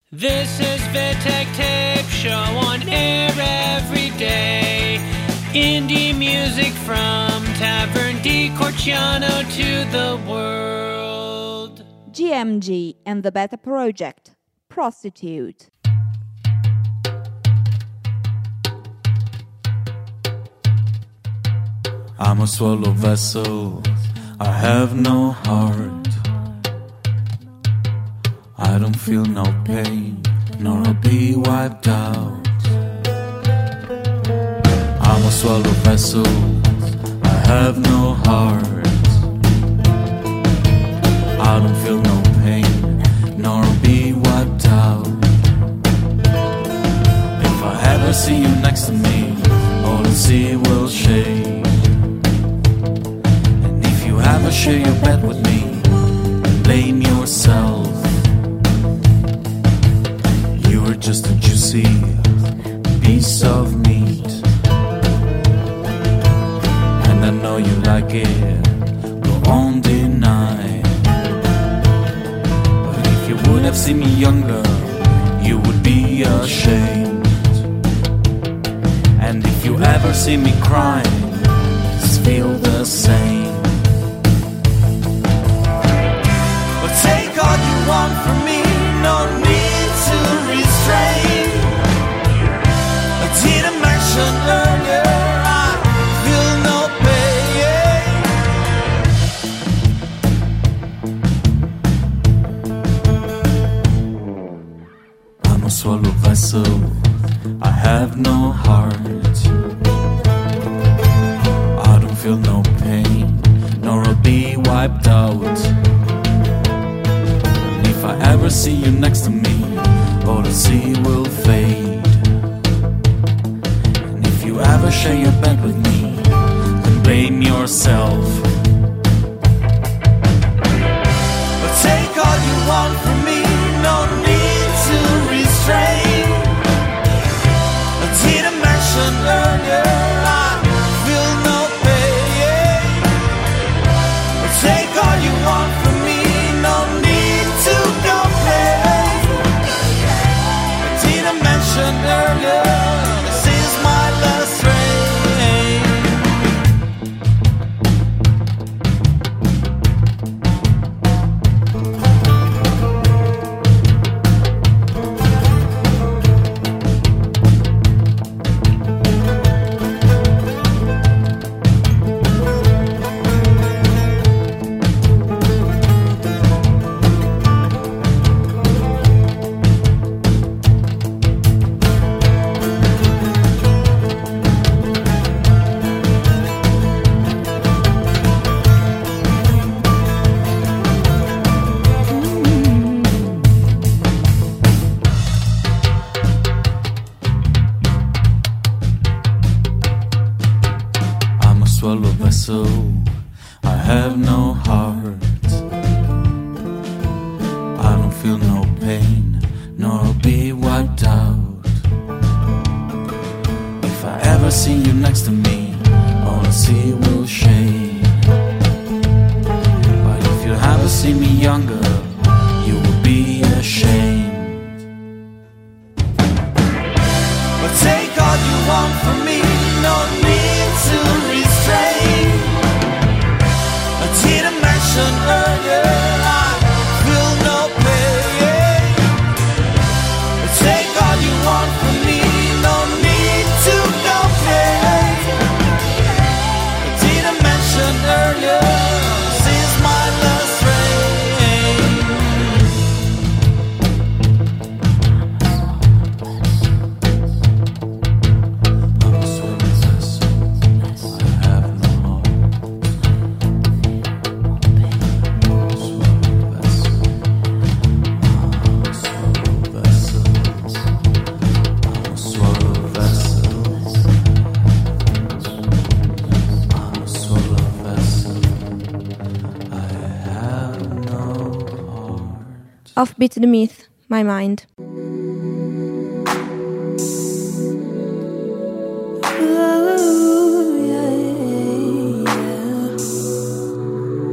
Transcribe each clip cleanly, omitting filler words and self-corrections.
This is Vitek Tape Show on air every day. Indie music from Tavern di Corciano to the world. GMG and the Beta Project. Prostitute. I'm a swallow vessel, I have no heart. I don't feel no pain, nor I'll be wiped out. I'm a swallow vessel, I have no heart. I don't feel no pain, nor I'll be wiped out. If I ever see you next to me, all the sea will shake. And if you ever share your bed with me, blame yourself. You were just a juicy piece of meat, and I know you like it, go on deny. But if you would have seen me younger, you would be ashamed. And if you ever see me crying, just feel the same. But take all you want from me, no need to restrain. I didn't mention earlier, I feel no pain. I'm a swallow vessel, I have no heart. I don't feel no pain, nor I'll be wiped out. And if I ever see you next to me, all the sea will fade. And if you ever share your bed with me, then blame yourself. But take all you want from me, no need to restrain. I didn't mention earlier, I feel no pain. But take all you want from me, no need to complain. I didn't mention earlier, this is my last train. Swallow vessel, I have no heart. I don't feel no pain, nor I'll be wiped out. If I ever see you next to me, all the sea will shake. But if you ever see me younger, you will be ashamed. But take all you want from me, no need to restrain. I didn't mention earlier, I feel no pain. But take all you want from me, no need to complain. I didn't mention earlier, this is my last Offbeat the myth, my mind.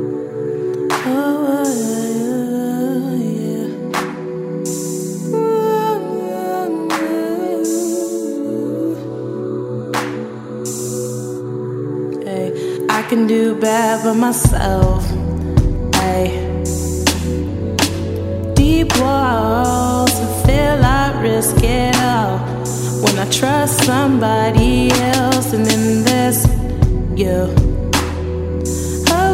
Oh, yeah. can do bad by myself. Ay. Deep walls, I feel I risk it all when I trust somebody else, and then there's you. Oh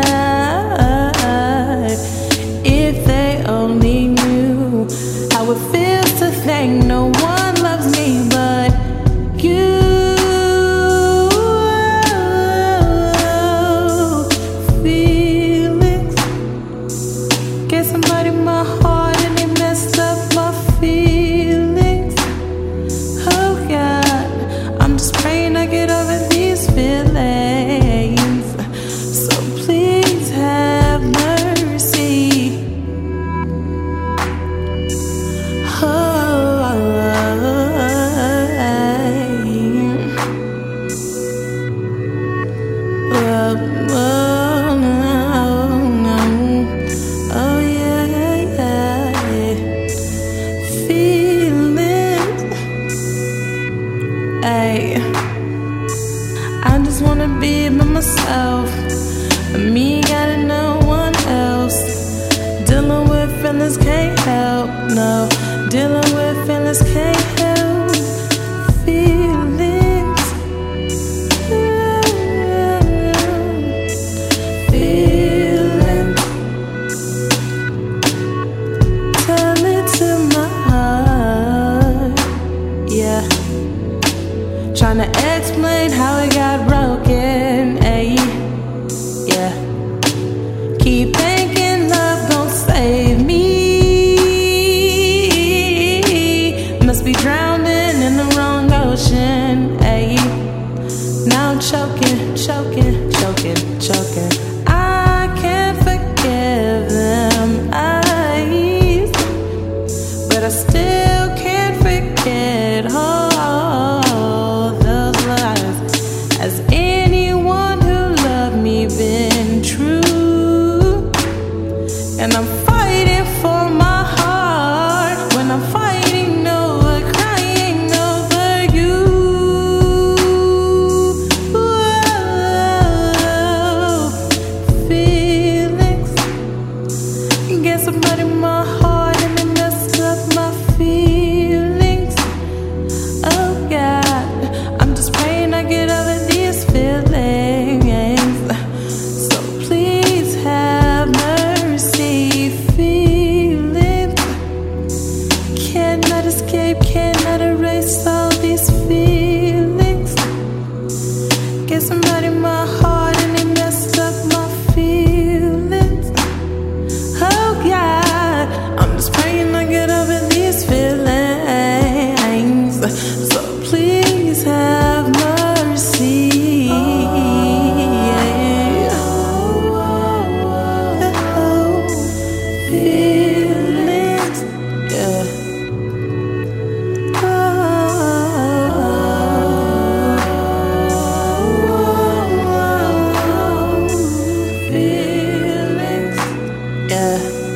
God, if they only knew how it feels to think no one loves me but you. Feelings, get somebody in my heart and they messed up my feelings. Oh God, I'm just praying I get over these feelings. So please have mercy. I just wanna be by myself, me got no one else. Dealing with feelings can't help, no. Dealing with feelings can't help. Feelings, feelings. Tell it to my heart, yeah. Tryna explain how it got broken, ayy, yeah. Keep thinking love gon' save me. Must be drowning in the wrong ocean, ayy. Now I'm choking, choking, choking, choking. I can't forgive them eyes, but I still can't forget all those lies. Has anyone who loved me been true? And I'm fighting for my heart when I'm fighting over, crying over you. Whoa. Feelings, get somebody in my heart and they messed up my feelings. Oh God, I'm just praying I get over these feelings. So please have mercy. Feelings cannot escape, cannot erase all these feelings. Get somebody in my heart and they messed up my feelings. Oh God, I'm just praying I get over these feelings. So please have mercy. Feelings, yeah. Feelings, yeah.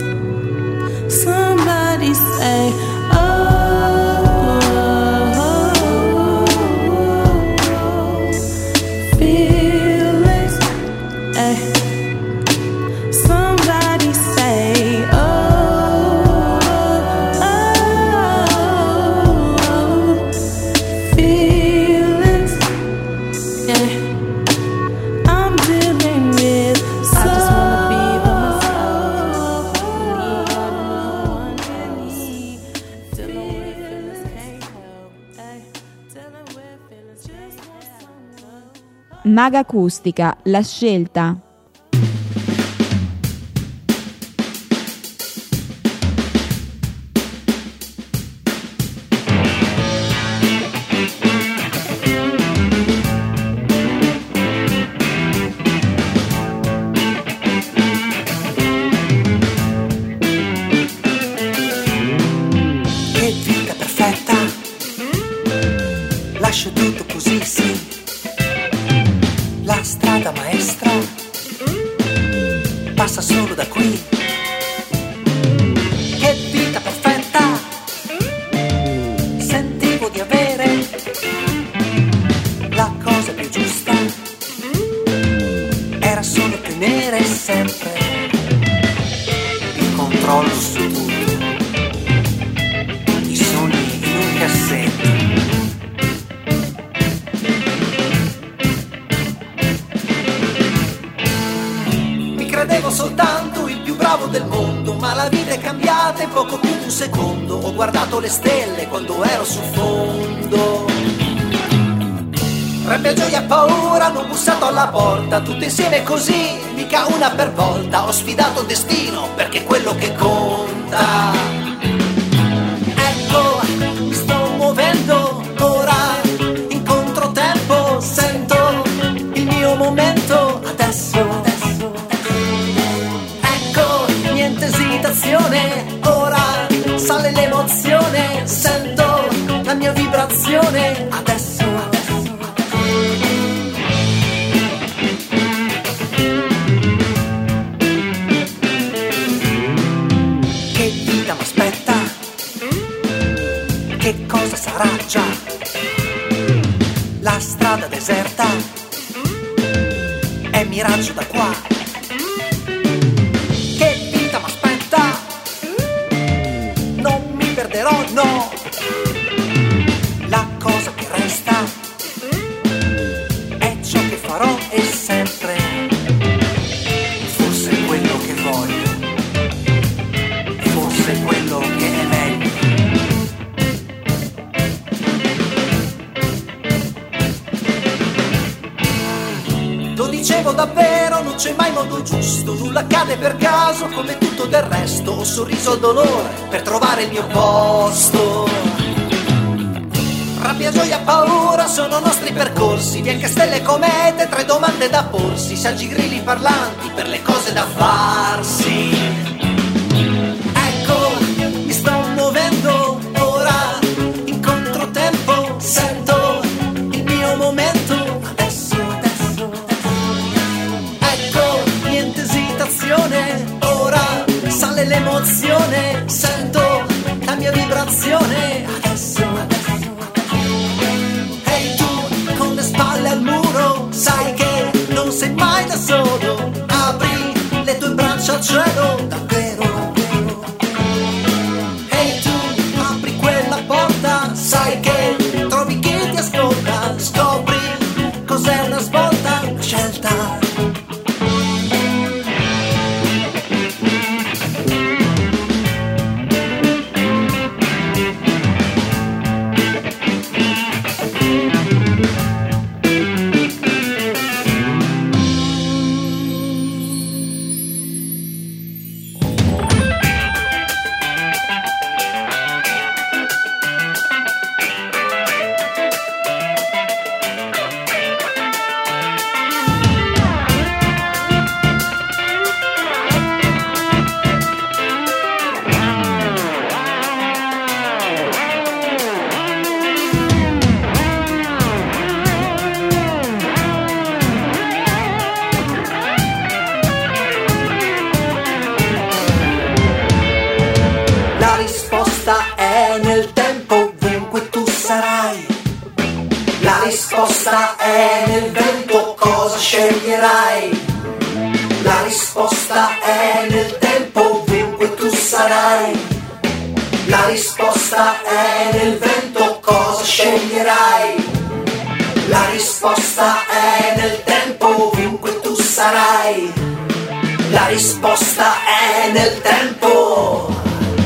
Somebody say, feelings, eh. Somebody say, feelings, eh. I'm dealing with I just wanna be by myself. Need no one really. Dealing with feelings can't help, eh. Dealing with feelings just want someone. Maga Acustica, la scelta. Che vita perfetta, lascio tutto così, sì. La strada maestra secondo, ho guardato le stelle quando ero sul fondo. Rabbia, gioia, paura, hanno bussato alla porta, tutte insieme così, mica una per volta. Ho sfidato il destino, perché è quello che conta. Ecco, mi sto muovendo, ora in controtempo, sento il mio momento, adesso. Ecco, niente esitazione, ora sale l'emozione, sento la mia vibrazione, adesso. Che vita m'aspetta? Che cosa sarà già? La strada deserta è miraggio da qua. Che vita m'aspetta? Non mi perderò, no. La cosa che resta è ciò che farò e sempre. Forse è quello che voglio, forse è quello che è meglio. Lo dicevo davvero, non c'è mai modo giusto, nulla accade per caso come tutto del resto. Ho sorriso al dolore per trovare il mio posto. Rabbia, gioia, paura sono nostri percorsi, bianche stelle e comete, tre domande da porsi, saggi grilli parlanti per le cose da farsi. Ecco, mi sto muovendo ora in controtempo, sento il mio momento, adesso. Ecco, niente esitazione, ora sale l'emozione, sento la mia vibrazione, adesso. Ehi tu, con le spalle al muro, sai che non sei mai da solo, apri le tue braccia al cielo, davvero. Ehi tu, apri quella porta, sai che trovi chi ti ascolta, scopri cos'è una svolta, una scelta. La risposta è nel tempo, ovunque tu sarai. La risposta è nel vento, cosa sceglierai? La risposta è nel tempo, ovunque tu sarai. La risposta è nel vento, cosa sceglierai? La risposta è nel tempo, ovunque tu sarai. La risposta è nel tempo.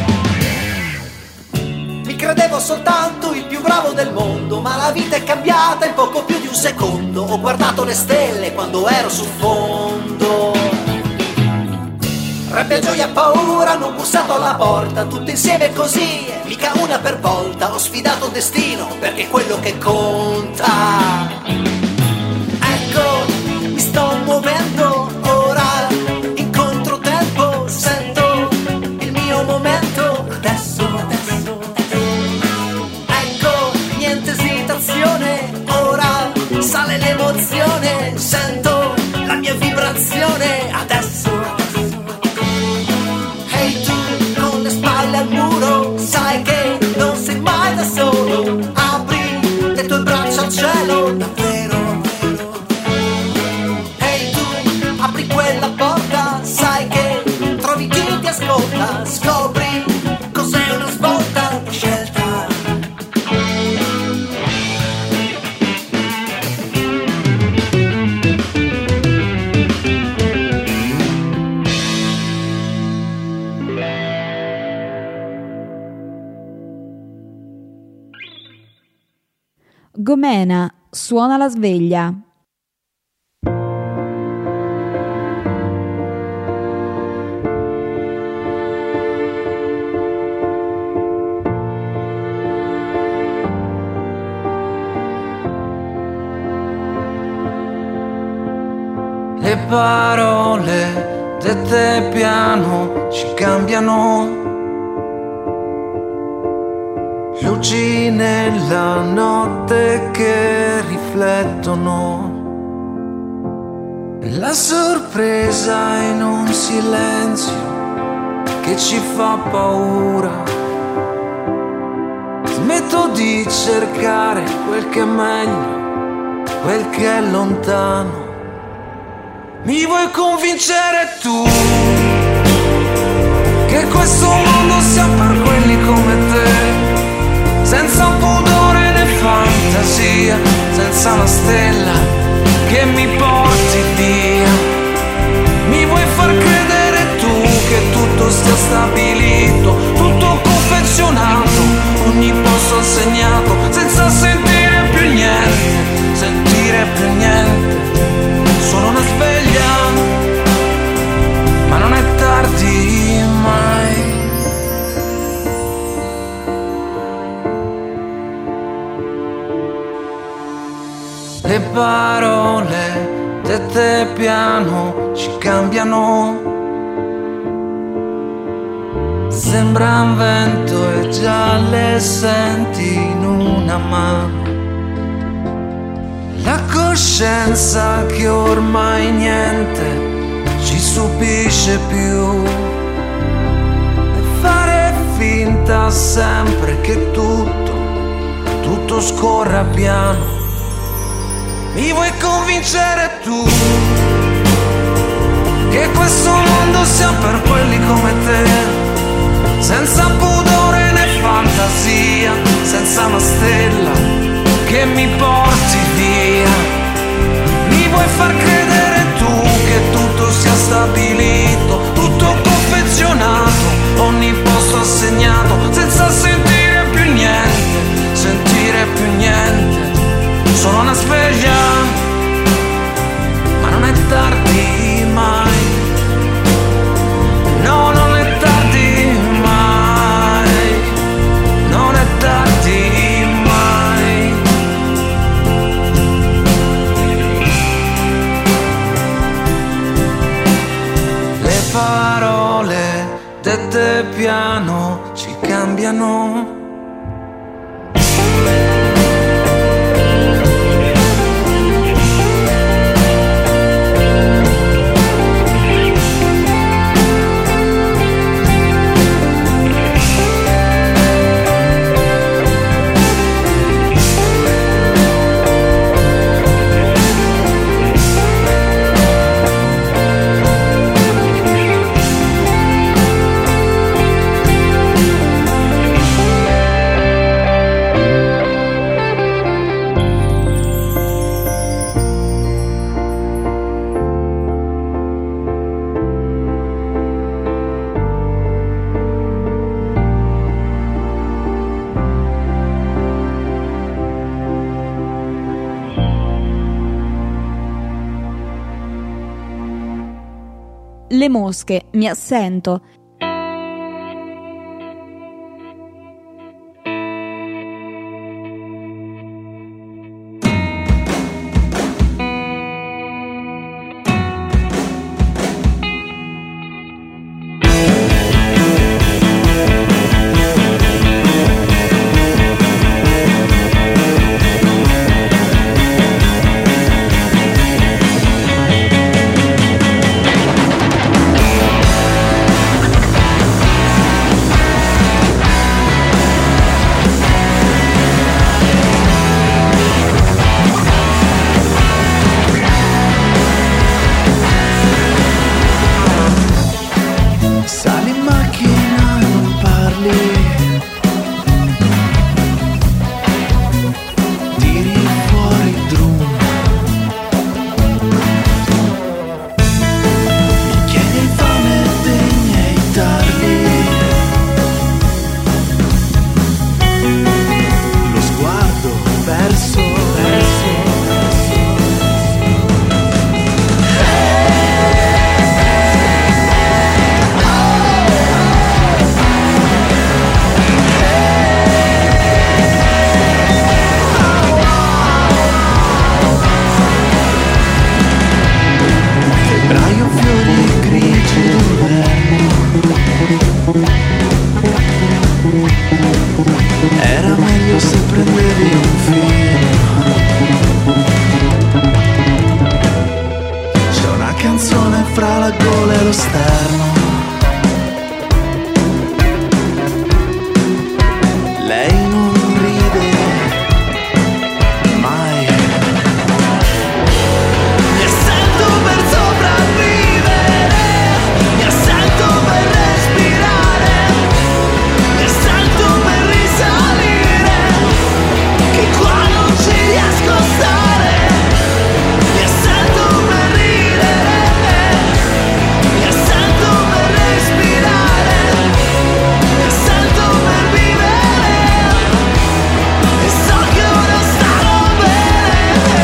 Mi credevo soltanto il più bravo del mondo, ma la vita è cambiata in poco più di un secondo. Ho guardato le stelle quando ero sul fondo. Rabbia, gioia, paura hanno bussato alla porta, tutte insieme così, mica una per volta. Ho sfidato il destino, perché è quello che conta. Ecco, mi sto muovendo ora in controtempo, sento il mio momento, adesso. Ecco, niente esitazione, ora sale l'emozione, sento la mia vibrazione, adesso. Ehi tu, con le spalle al muro, sai che non sei mai da solo, apri le tue braccia al cielo, davvero. Gomena, suona la sveglia. Le parole dette piano ci cambiano, luci nella notte che riflettono, la sorpresa in un silenzio che ci fa paura. Smetto di cercare quel che è meglio, quel che è lontano. Mi vuoi convincere tu che questo mondo sia per quelli come te, senza pudore né fantasia, senza una stella che mi porti via. Mi vuoi far credere tu che tutto sia stabilito, tutto confezionato, ogni posto assegnato, senza sentire più niente, sentire più niente. Sono una sveglia, ma non è tardi mai. Le parole dette piano ci cambiano, sembra un vento e già le senti in una mano. La coscienza che ormai niente ci stupisce più, e fare finta sempre che tutto scorra piano. Mi vuoi convincere tu che questo mondo sia per quelli come te, senza pudore né fantasia, senza una stella che mi porti via. Mi vuoi far credere tu che tutto sia stabilito, tutto confezionato, ogni posto assegnato, senza sentire più niente, sentire più niente. Sono una sveglia, ma non è tardi mai. No, non è tardi mai. Non è tardi mai. Le parole dette piano ci cambiano. Le mosche, mi assento. filo. C'è una canzone fra la gola e lo sterno. Lei non ride mai. Mi assento per sopravvivere, mi assento per respirare, mi assento per risalire, che qua non ci riesco a stare. Mi assento per ridere, mi assento per respirare, mi assento per vivere, e so che ora starò bene.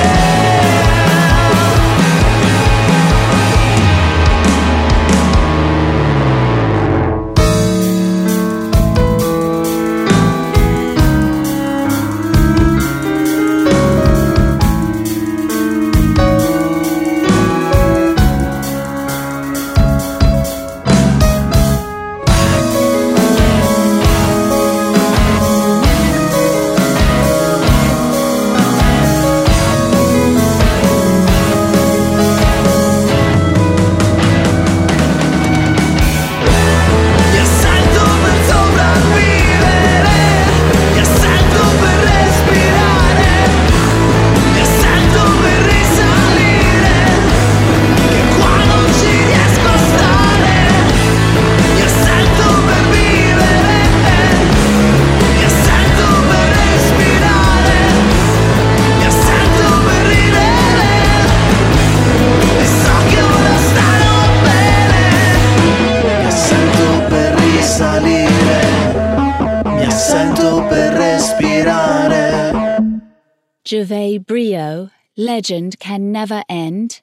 Mi assento per sopravvivere, mi assento per respirare, mi assento per risalire, che qua non ci riesco a stare. Mi assento per vivere, mi assento per respirare, mi assento per ridere, e so che ora starò bene. Mi assento per risalire, mi assento per respirare. Gervais Brio, Legend Can Never End.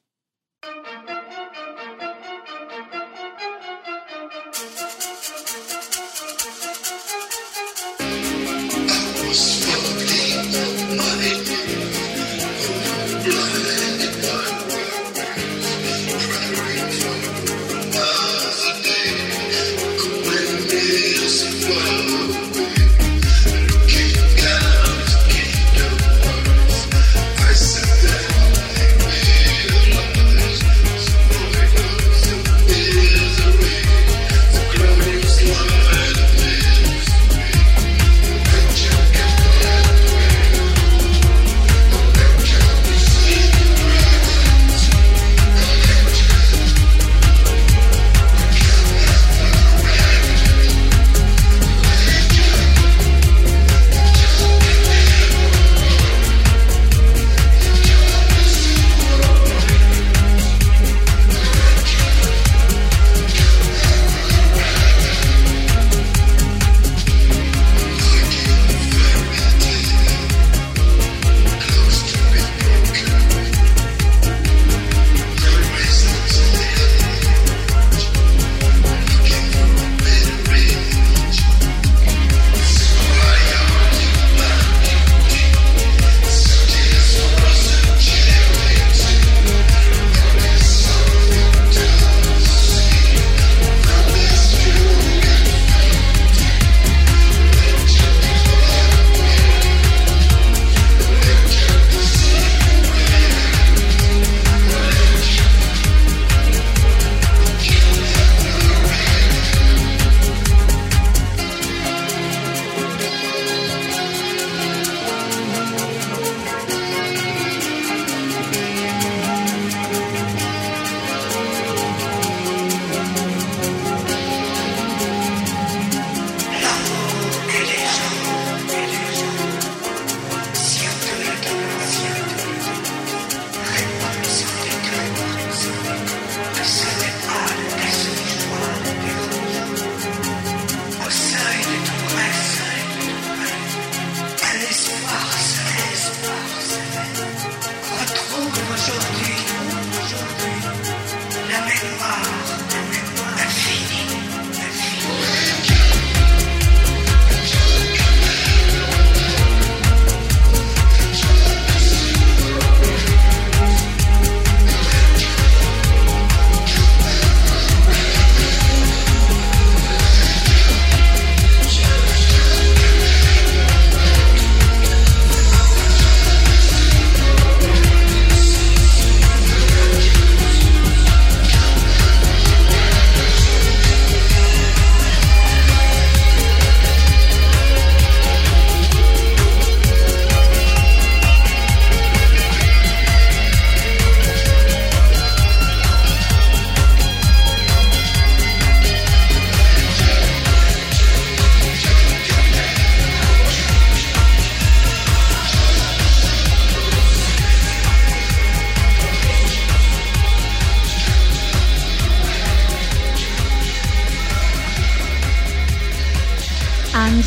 I said that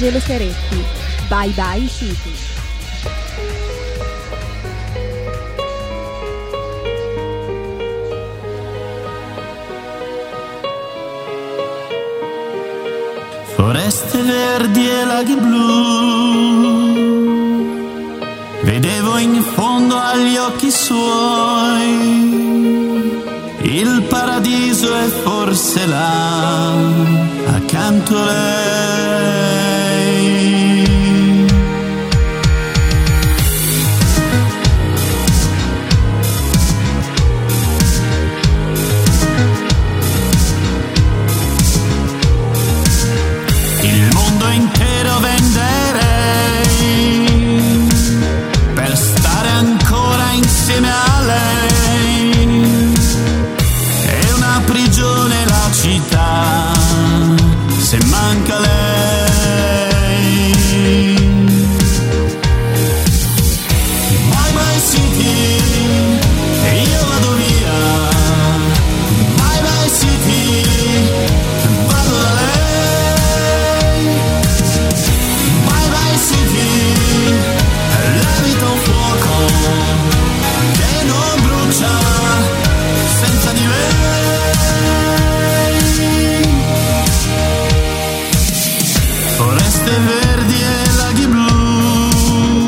Angelo Seretti. Bye Bye City. Foreste verdi e laghi blu, vedevo in fondo agli occhi suoi, il paradiso è forse là, accanto a lei. Il mondo intero venderei per stare ancora insieme a lei. È una prigione la città, se manca lei. Bye bye city, e io vado via. Bye bye city, vado da lei. La vita un fuoco che non brucia senza di lei. Foreste verdi e laghi blu,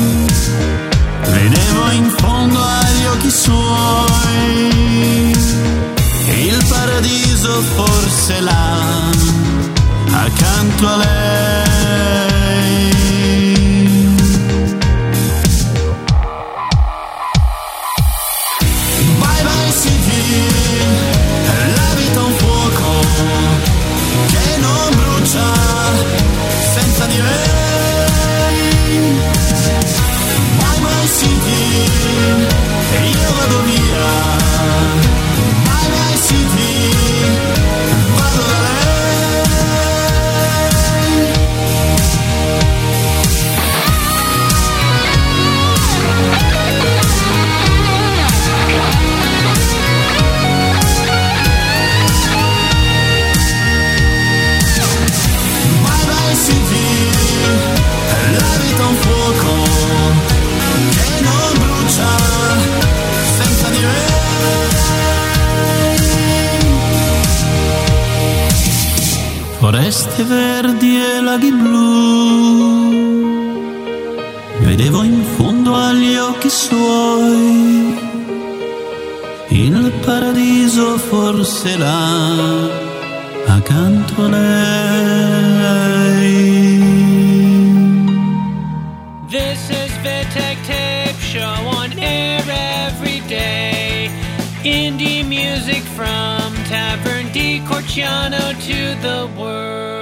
vedevo in fondo agli occhi suoi, il paradiso forse là, accanto a lei. La vita un fuoco che non brucia senza di lei. Bye bye city, e io vado via. Bye bye city, vado da lei. La vita un fuoco che non brucia senza di lei. Foreste verdi e laghi blu, vedevo in fondo agli occhi suoi, il paradiso forse là, accanto a lei. This is Vitek Tape Show on air every day. Indie music from Tavern di Corciano to the world.